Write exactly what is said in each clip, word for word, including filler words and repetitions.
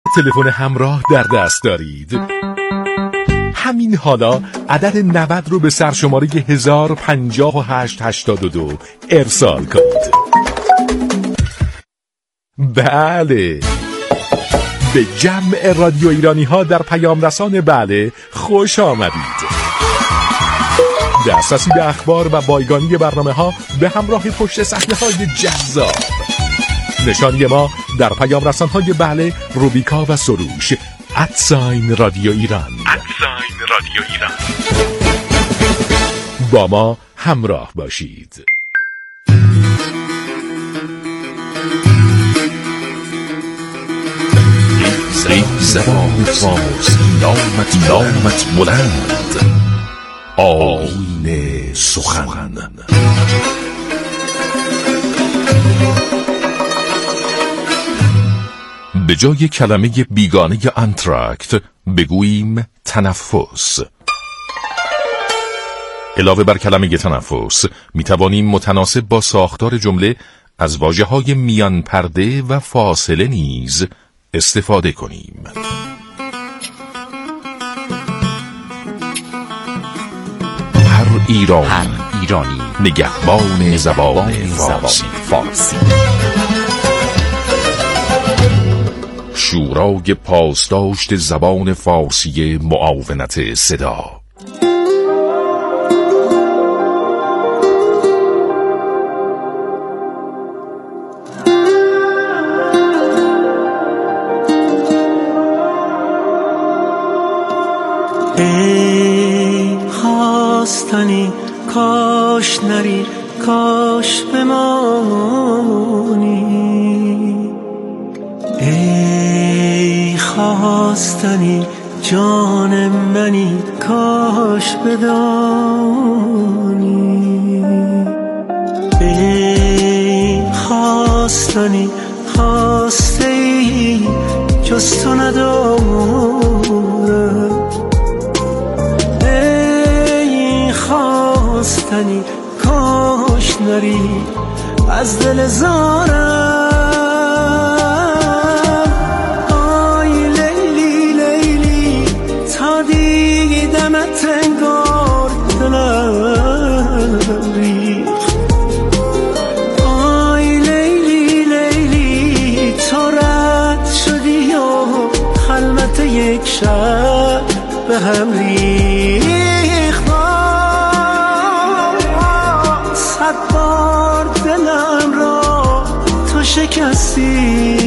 تلفن همراه در دست دارید؟ همین حالا عدد نود رو به سرشماره هزار و پنجاه و هشت هشتاد و دو ارسال کنید. بله، به جمع رادیو ایرانی ها در پیام رسان بله خوش آمدید. دسترسی به اخبار و بایگانی برنامه ها به همراه پشت صحنه های جذاب. نشانی ما در پیام رسان های بله، روبیکا و سروش ادساین رادیو ایران. ادساین رادیو ایران. با ما همراه باشید. زی زبان فارسی نامت نامت بلند، آیین سخن. به جای کلمه بیگانه انتراکت بگوییم تنفس. علاوه بر کلمه تنفس می توانیم متناسب با ساختار جمله از واژه‌های میان پرده و فاصله نیز استفاده کنیم. هر ایرانی, هر ایرانی نگهبان زبان فارسی. فارسی. شورای پاسداشت زبان فارسی معاونت صدا. ای خواستنی کاش نری، کاش بمانی. ای خواستنی جان منی، کاش بدانی. ای خواستنی خواسته ای جز تو ندارم. ای خواستنی کاش نری از دل زارم. دمت انگار دلم ریخت. آی لیلی لیلی تو رد شدی و خلوت یک شب به هم ریخت. صد بار دلم را تو شکستی.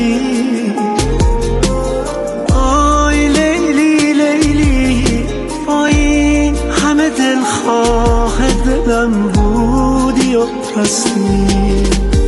دلخواه دلم بودی و رستی.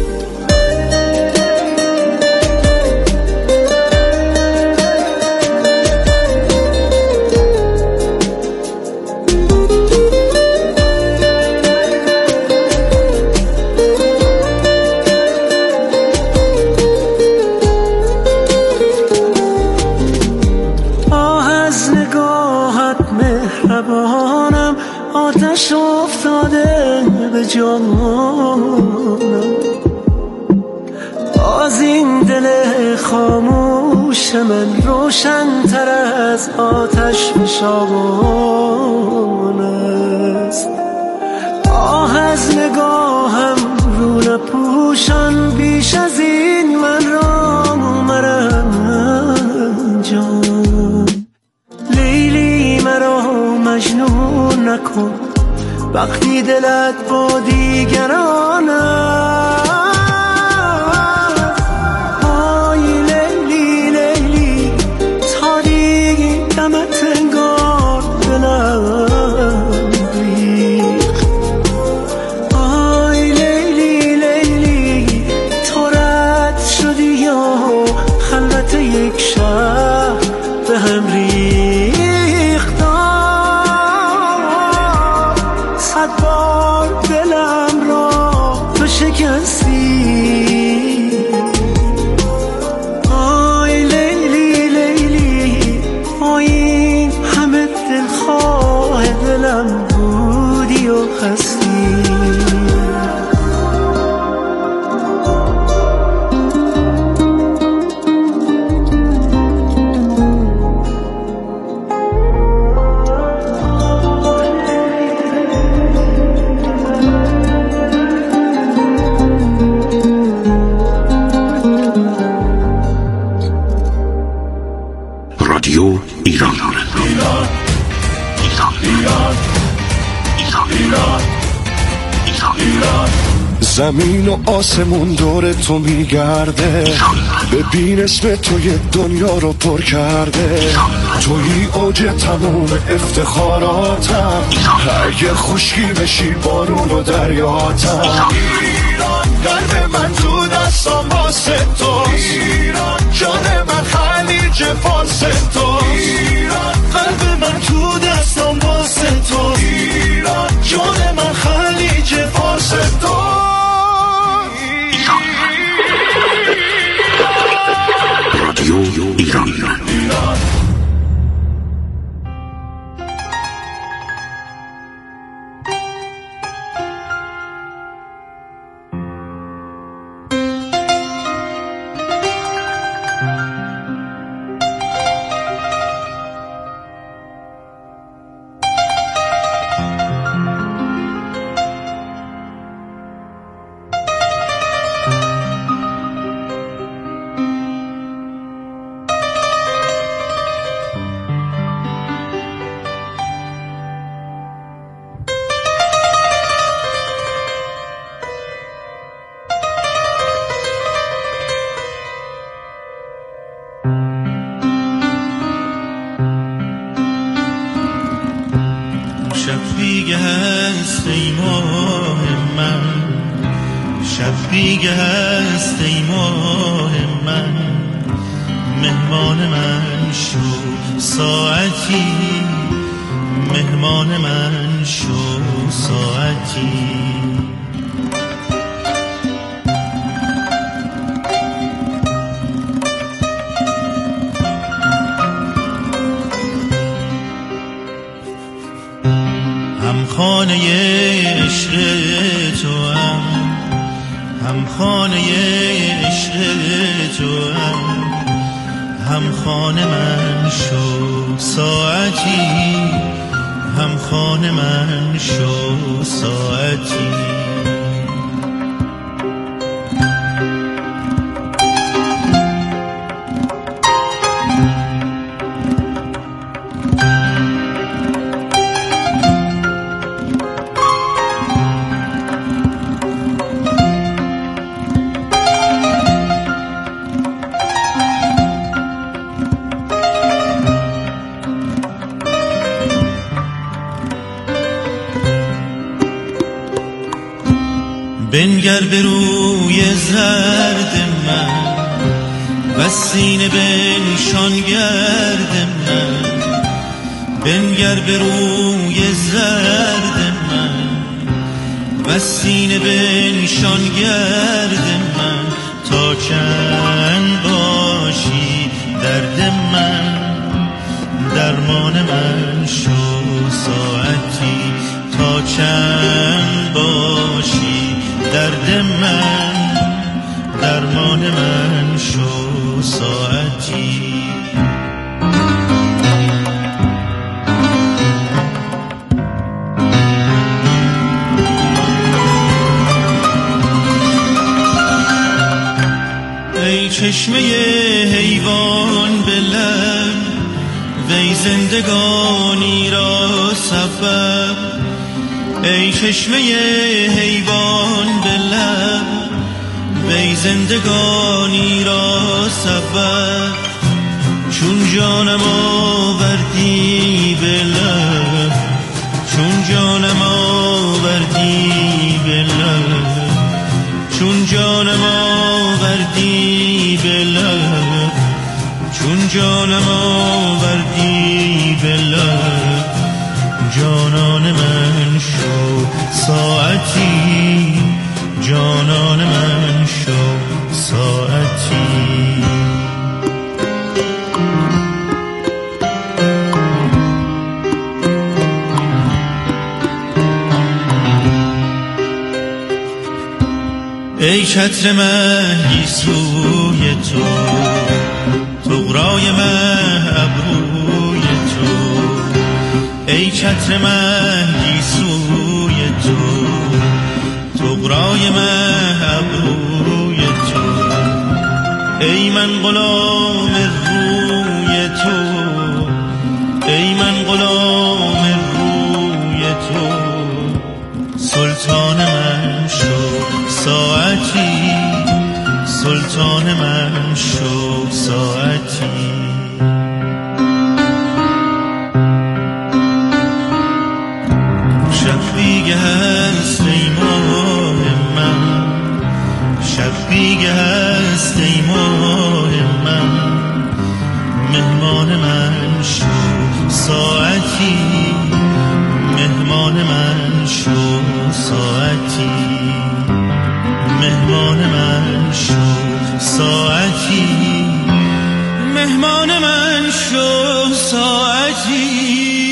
آه از نگاهت مهربانم، آتش افتاده به جانم. باز این دل خاموش من روشن تر از آتش فشان است. آه از نگاهم رو نپوشان، بیش از این من را مرنجان. لیلی مرا مجنون نکن وقتی دلت با دیگران است. آی لیلی لیلی تا دیگه دمت انگار دلم ریخت. آی لیلی لیلی تو رد شدی و خلوت یک شب به هم ریخت. صد بار دلم را تو رادیو ایران. ایران ایران ایران ایران ایران. زمین و آسمون دور تو میگرده، ببین اسم تو یه دنیا رو پر کرده. توی اوج تموم افتخاراتم، اگه خشکی بشی بارون و دریاتم. ایران قلب من تو دستم واسه توست، جان من خلیج فارس توست. قلب من تو دستم واسه توست، جان من خلیج فارس توست. رادیو ایران. دیگه هست ای ماه من، شب دیگه هست ای ماه من، مهمان من شو ساعتی، مهمان من شو ساعتی. هم خانه عشق تو هم، هم خانه عشق تو هم، هم خانه من شو ساعتی، هم خانه من شو ساعتی. بنگر به روی زرد من، و سینه بنشان گرد من. بنگر به روی زرد من، و سینه بنشان گرد من. تا چند باشی درد من، درمان من شو ساعتی. تا چند باشی درد من، درمان من شو ساعتی. ای چشمه حیوان به لب، وی زندگانی را سبب. ای چشمه حیوان به لب، وی زندگانی را سبب. چون جانم آوردی به لب، چون جانم آوردی به لب، چون جانم آوردی به لب، چون جانم آوردی به لب. جانان من شو ساعتی، جانان من شو ساعتی. ای چتر مهی سوی تو، طغرای مه ابروی تو. ای چتر مهی سوی تو، طغرای مه ابروی تو. ای من غلام روی تو، مهمان من شو ساعتی، مهمان من شو ساعتی، مهمان من شو ساعتی، مهمان من شو ساعتی.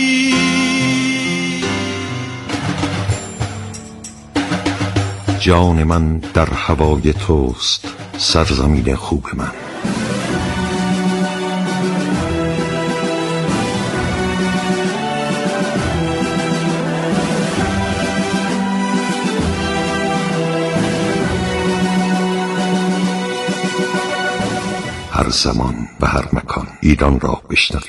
جان من در هوای توست سرزمین خوب من. هر زمان و هر مکان ایران را بشنویم.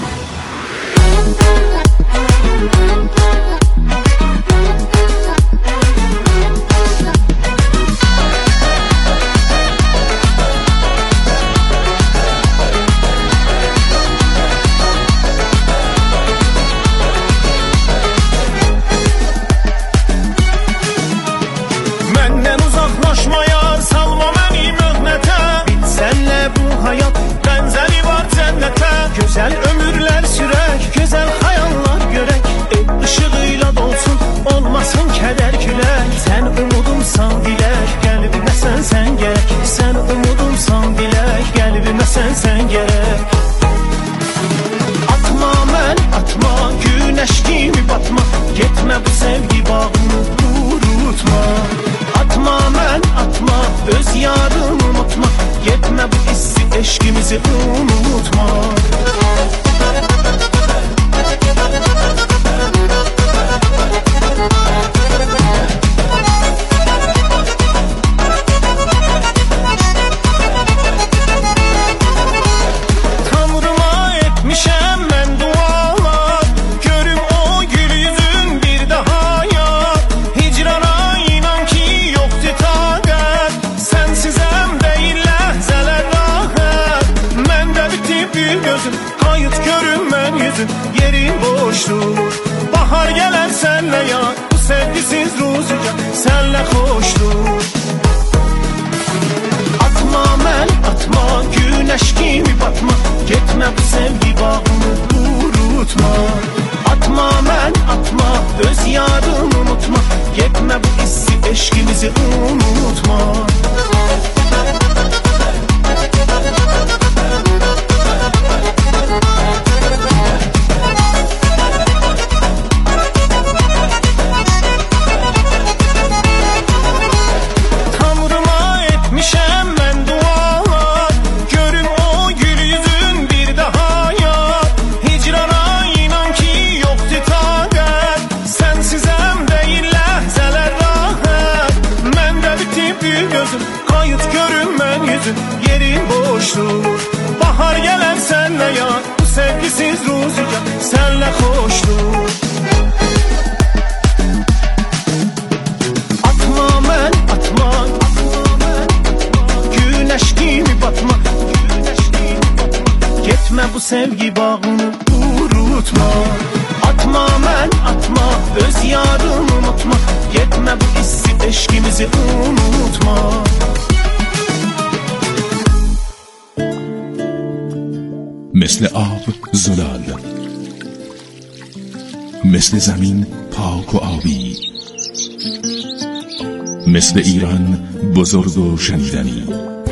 Güzel ömürler sürək, gözəl xəyallar görək. El ışığıyla dolsun, olmasın kədər külək. Sən umudumsan dilək, qəlbimə sən sən gərək. Sən umudumsan dilək, qəlbimə sən sən gərək. Atma mən, atma, günəş kimi batma. Getmə bu sevgi bağını qurutma. Atma mən, atma, öz yarını unutma. Getmə bu hissi, eşkimizi unutma. Tanrıma etmişəm mən dualar, görüm o gül yüzün bir daha ya. Hicrana inan ki yoxdur taqət, sənsizəm deyil ləhzələr rahat. Məndə bitib bir gözüm, qayıt görüm mən yüzün, yerin boşdur. Bahar gələr sənlə ya, bu sevgisiz ruzuca sənlə xoşdur. Atma mən, atma, günəş kimi batma. Getmə bu sevgi bağını qurutma. Atma mən, atma, öz yarını unutma. Getmə bu hissi, eşkimizi unutma. Yerin boşdur. Bahar gələr sənlə ya, bu sevgisiz ruzuca sənlə xoşdur. Atma mən, atma, günəş kimi batma. Getmə bu sevgi bağını qurutma. Atma mən, atma, öz yarını unutma. Getmə bu hissi, eşkimizi unutma. مثل آب زلال، مثل زمین پاک و آبی، مثل ایران بزرگ و شنیدنی.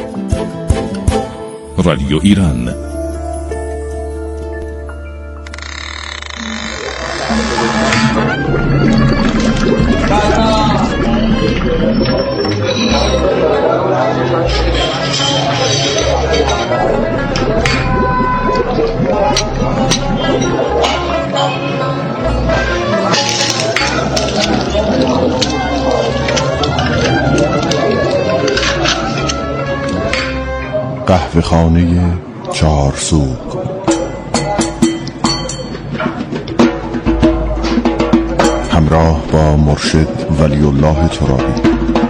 رادیو ایران. قهوه خانه چهارسوق. همراه با مرشد ولی الله ترابی.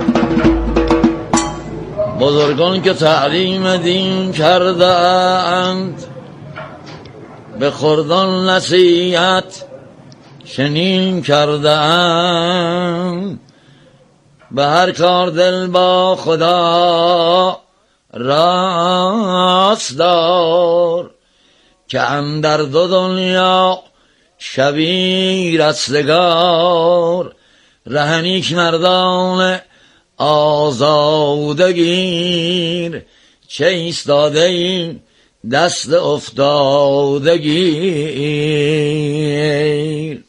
بزرگان که تعلیم دین کرده اند، به خردان نصیحت شنین کرده اند. به هر کار دل با خدا راست دار، که اندر دو دنیا شبی رستگار، رهنیک مردان آزادگیر، چه ایستاده این دست افتادگیر.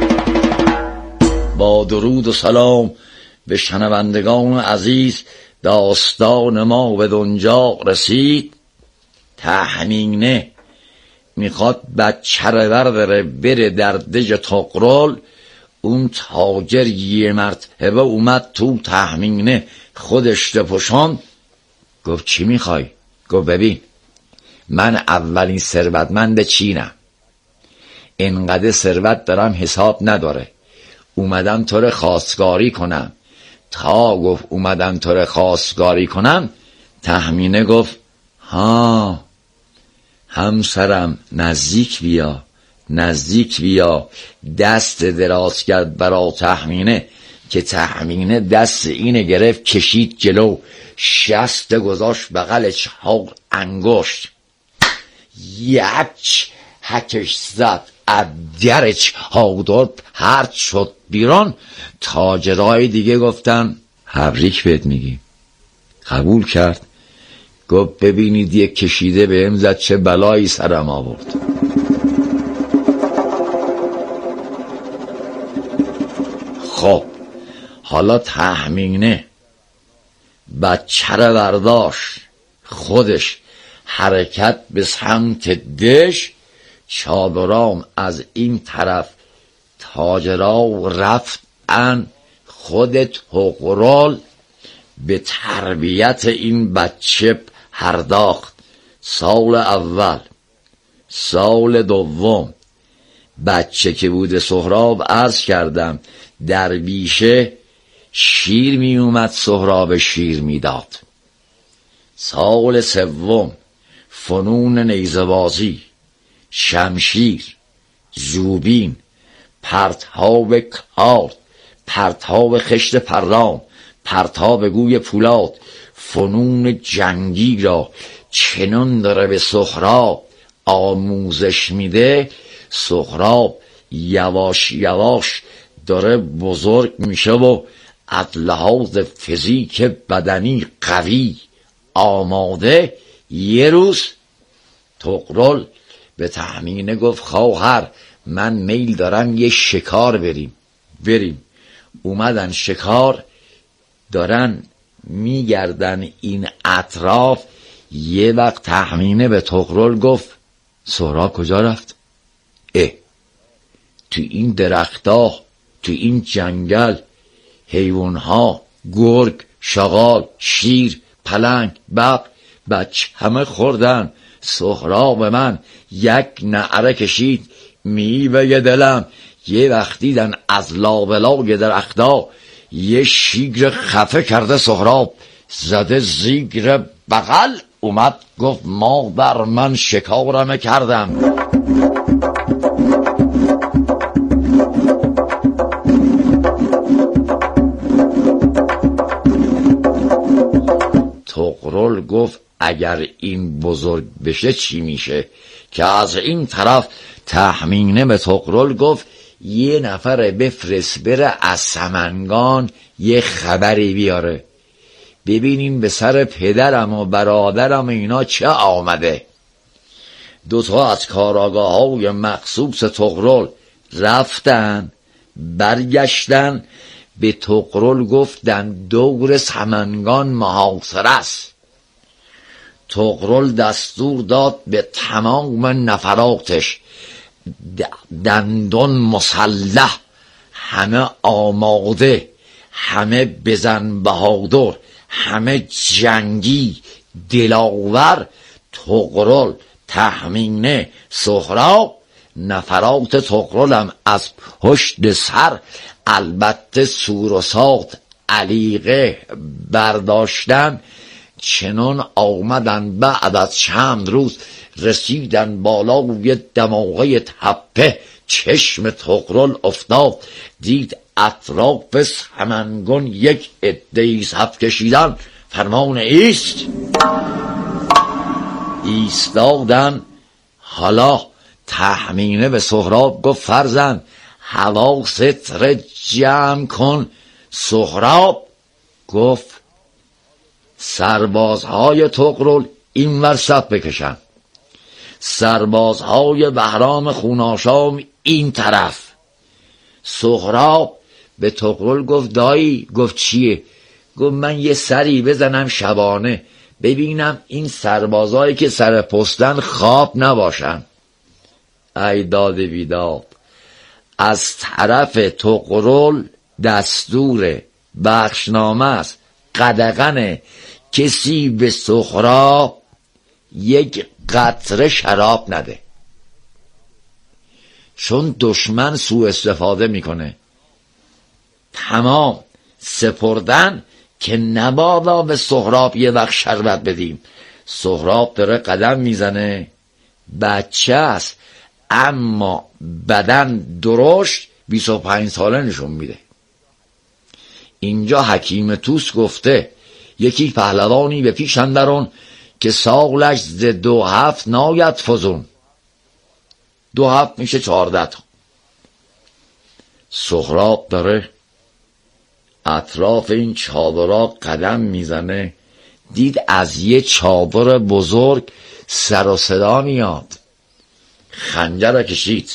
با درود و سلام به شنوندگان عزیز، داستان ما به دنجا رسید. تهمینه میخواد بچه رو برداره بره در دژ طغرل. اون تاجر یه مرتبه اومد تو تهمینه، خودش پشان. گفت چی میخوای؟ گفت ببین من اولین ثروتمند چینم، اینقدر ثروت دارم حساب نداره، اومدم تو رو خواستگاری کنم. تا گفت اومدم تو رو خواستگاری کنم، تهمینه گفت ها همسرم نزدیک بیا نزدیک بیا. دست دراز کرد برا تهمینه که تهمینه دست اینه گرفت کشید جلو، شست گذاشت بغل چهار انگشت، یک حکش زد در چهار پرت شد بیرون. تاجرای دیگه گفتن تبریک بهت میگیم. قبول کرد. گفت ببینید یک کشیده بهم زد چه بلایی سرم آورد. خب حالا تهمینه بچه رو برداشت، خودش حرکت به سمت دژ. چادرام از این طرف، تاجرا رفتن. خود طغرل به تربیت این بچه پرداخت. سال اول، سال دوم بچه که بود سهراب، عرض کردم در بیشه شیر می اومد، سهراب شیر می داد. سال سوم فنون نیزه‌بازی، شمشیر، زوبین، پرتاب کارد، پرتاب خشت پرام، پرتاب گوی پولاد، فنون جنگی را چنان داره به سهراب آموزش میده. سهراب یواش یواش داره بزرگ میشه و از لحاظ فیزیک بدنی قوی آماده. یه روز طغرل به تهمینه گفت خواهر من میل دارم یه شکار بریم. بریم. اومدن شکار، دارن میگردن این اطراف. یه وقت تهمینه به طغرل گفت سهراب کجا رفت؟ اه تو این درختها، تو این جنگل، حیوانها، گرگ، شغال، شیر، پلنگ، ببر، بچه همه خوردن. سهراب من یک نعره کشید، میوه دلم. یه وقت دیدن از لابلای درختها یه شیگر خفه کرده، سهراب زده زیگر بغل. اومد گفت ما بر من شکارم کردم. طغرل گفت اگر این بزرگ بشه چی میشه؟ که از این طرف تهمینه به طغرل گفت یه نفر بفرست بره از سمنگان یه خبری بیاره، ببینیم به سر پدرم و برادرم اینا چه آمده. دوتا از کاراگاه های مخصوص طغرل رفتن، برگشتن به طغرل گفتن دور سمنگان محاصره است. طغرل دستور داد به تمام نفراتش دندان مسلح، همه آماده، همه بزن بهادر، همه جنگی دلاور. طغرل، تهمینه، سهراب، نفرات طغرلم از پشت سر البته سور و سات علیقه برداشتن. چنان آمدن بعد از چند روز رسیدن بالا روی دماغه تپه. چشم طغرل افتاد، دید اطراف سمنگان یک عده‌ای صف کشیدن. فرمان ایست. ایستادن. حالا تهمینه به سهراب گفت فرزند حواست را جمع کن. سهراب گفت سربازهای طغرل این ور صف بکشن، سربازهای بهرام خوناشام این طرف. سهراب به طغرل گفت دایی. گفت چیه؟ گفت من یه سری بزنم شبانه ببینم این سربازایی که سر پستن خواب نباشن. ای داد بیداد، از طرف طغرل دستور بخشنامه است قدغن کسی به سهراب یک قطره شراب نده، چون دشمن سوء استفاده میکنه. تمام سپردن که نبادا به سهراب یه وقت شربت بدیم. سهراب داره قدم میزنه، بچه است اما بدن درشت، بیست و پنج ساله نشون میده. اینجا حکیم توس گفته یکی پهلوانی به پیش اندرون که سالش ز دو هفت ناید فزون. دو هفت میشه چهارده تا. سهراب داره اطراف این چادرها قدم میزنه، دید از یه چادر بزرگ سر و صدا میاد. خنجر کشید،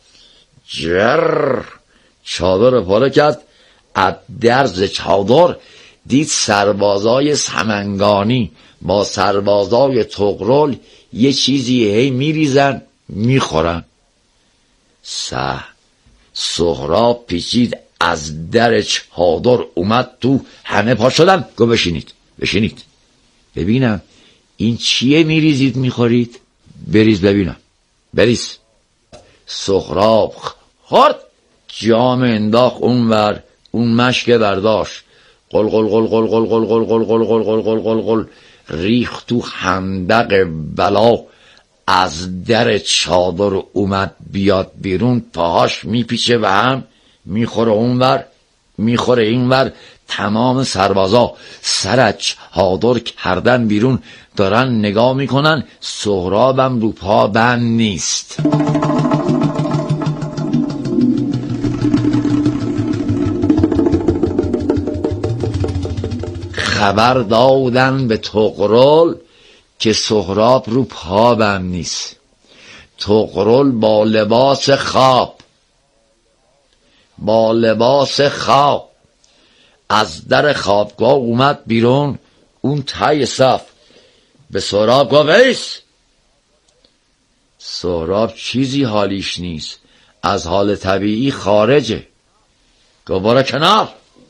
جر چادر پاره کرد. از درز چادر دید سربازای سمنگانی با سربازای طغرل یه چیزی هی میریزن میخورن. سه سهراب پیچید از در چادر اومد تو، همه پا شدن. گو بشینید بشینید ببینم این چیه میریزید میخورید؟ بریز ببینم. بریز. سهراب خورد، جام انداخت اونور، اون مشک برداشت، قل قل قل قل قل قل قل قل قل قل قل قل قل قل ریخت تو خندق بلا. از در چادر اومد بیاد بیرون، پاهاش میپیچه به هم، میخوره اونور میخوره اینور. تمام سربازا سر چادر کردن بیرون، دارن نگاه میکنن. سهرابم رو پا بند نیست. خبر دادن به طغرل که سهراب رو پا بند نیست. طغرل با لباس خواب با لباس خواب از در خوابگاه اومد بیرون. اون تای صف به سهراب گفت ایس. سهراب چیزی حالیش نیست، از حال طبیعی خارجه. گفت برو کنار.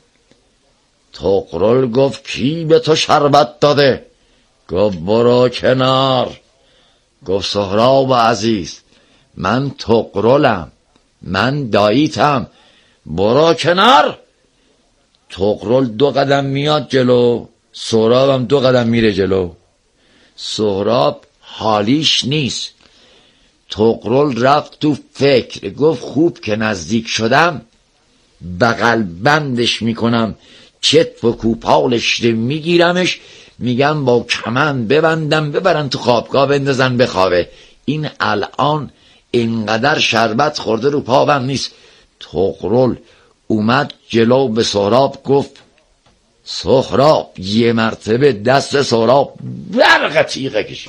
طغرل گفت کی به تو شربت داده؟ گفت برو کنار. گفت سهراب عزیز من طغرلم، من داییتم، برو کنار. طغرل دو قدم میاد جلو، سهرابم دو قدم میره جلو. سهراب حالیش نیست. طغرل رفت تو فکر، گفت خوب که نزدیک شدم بغل بندش میکنم، چتف و کوپالش میگیرمش، میگم با کمند ببندم ببرن تو خوابگاه بندازن بخوابه. این الان اینقدر شربت خورده رو پا بند نیست. طغرل اومد جلو به سهراب گفت سهراب. یه مرتبه دست سهراب برق تیغه کشید.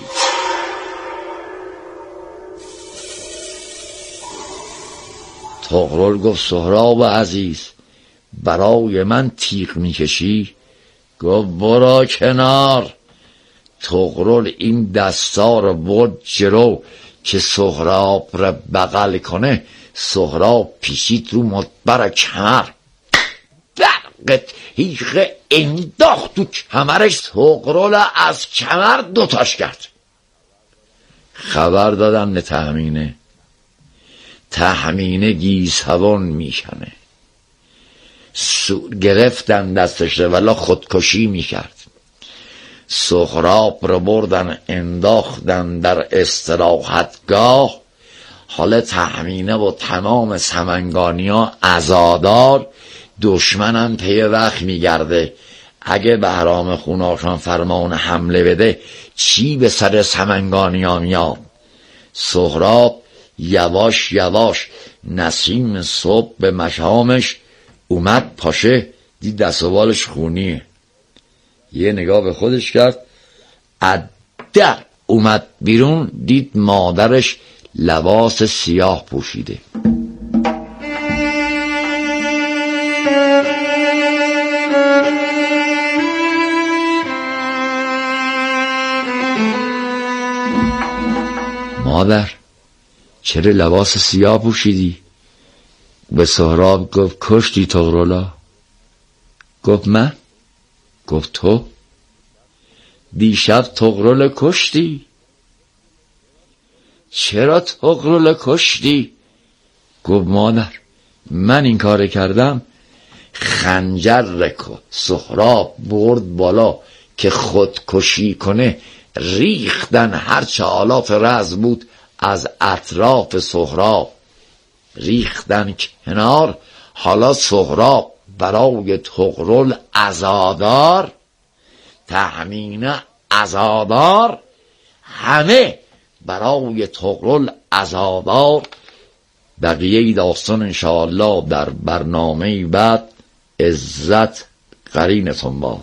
طغرل گفت سهراب عزیز برای من تیغ میکشی؟ گفت برو کنار. طغرل این دستا رو برد جلو که سهراب رو بغل کنه. سهراب پیشید رو مدبر کمر، برق تیغ انداخت تو کمرش. طغرل از کمر دوتاش کرد. خبر دادن به تهمینه. تهمینه گیسوان میکنه. گرفتن دستش رو ولی خودکشی میکرد. سهراب رو بردن انداختن در استراحتگاه. حالا تهمینه و تمام سمنگانی ها عزادار. دشمنم پی وقت میگرده. اگه بهرام خوناشان فرمان حمله بده چی به سر سمنگانی ها میاد؟ سهراب یواش یواش نسیم صبح به مشامش اومد پاشه، دید دست و بالش خونیه. یه نگاه به خودش کرد، ادر اومد بیرون، دید مادرش لباس سیاه پوشیده. مادر چرا لباس سیاه پوشیدی؟ به سهراب گفت کشتی طغرلا. گفت من؟ گفت تو دیشب طغرل کشتی. چرا طغرل کشتی؟ گفت مادر من این کار کردم. خنجر رکو سهراب برد بالا که خودکشی کنه، ریختن هرچه آلاف رز بود از اطراف سهراب، ریختن کنار. حالا سهراب برای طغرل عزادار، تهمین عزادار، همه برای طغرل عزادار. بقیه داستان انشاءالله در برنامه بعد. عزت قرینتون باد.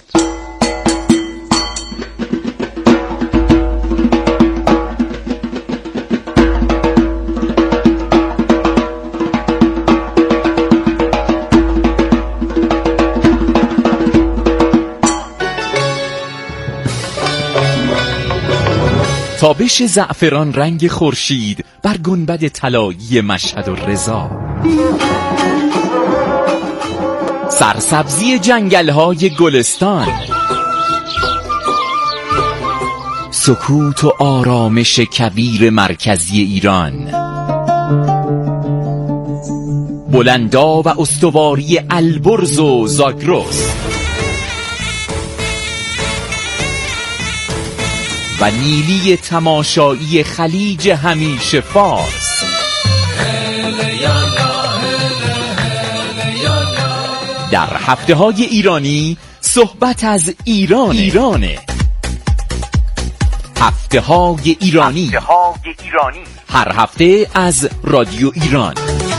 تابش زعفران رنگ خورشید بر گنبد طلایی مشهد و رضا، سرسبزی جنگل‌های گلستان، سکوت و آرامش کویر مرکزی ایران، بلندا و استواری البرز و زاگرس و نیلی تماشایی خلیج همیشه فارس. در هفته های ایرانی صحبت از ایران ایرانه. هفته های ایرانی هر هفته از رادیو ایران.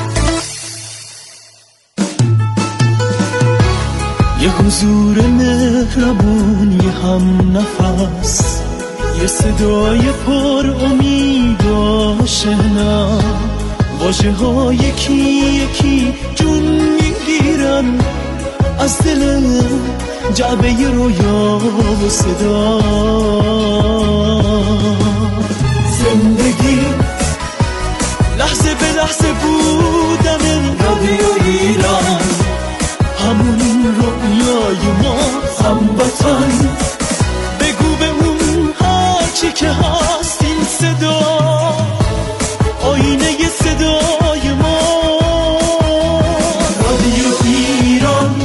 یه حضور مهربون، یه هم نفس، یه صدای پر امید و آشنا، واژه ها یکی یکی جون میگیرن از دل جعبه رویا و صدا. زندگی لحظه به لحظه بودن رادیو ایران، همون رویای ما هموطن. بگو به اون هرچی که هست این صدا، آینه ی صدای ما، رادیو ایران.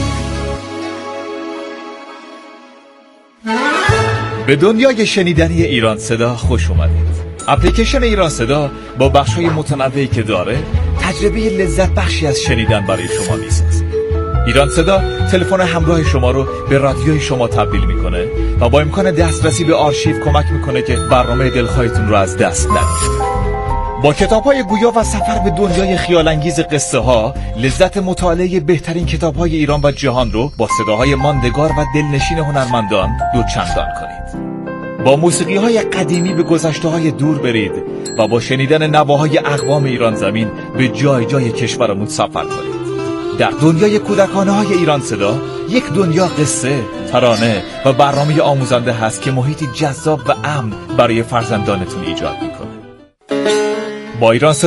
به دنیای شنیدنی ایران صدا خوش اومدید. اپلیکیشن ایران صدا با بخش‌های متنوعی که داره، تجربه لذت بخشی از شنیدن برای شما میسازه. ایران صدا تلفن همراه شما رو به رادیوی شما تبدیل میکنه و با امکان دسترسی به آرشیو کمک میکنه که برنامه دلخواهتون رو از دست ندید. با کتاب‌های گویا و سفر به دنیای خیال‌انگیز قصه ها، لذت مطالعه بهترین کتاب‌های ایران و جهان رو با صداهای ماندگار و دلنشین هنرمندان دوچندان کنید. با موسیقی‌های قدیمی به گذشته‌های دور برید و با شنیدن نواهای اقوام ایران زمین به جای جای کشورمون سفر کنید. در دنیای کودکانه‌های ایران صدا، یک دنیا قصه، ترانه و برنامه آموزنده هست که محیطی جذاب و امن برای فرزندانتون ایجاد میکنه. با ایران صدا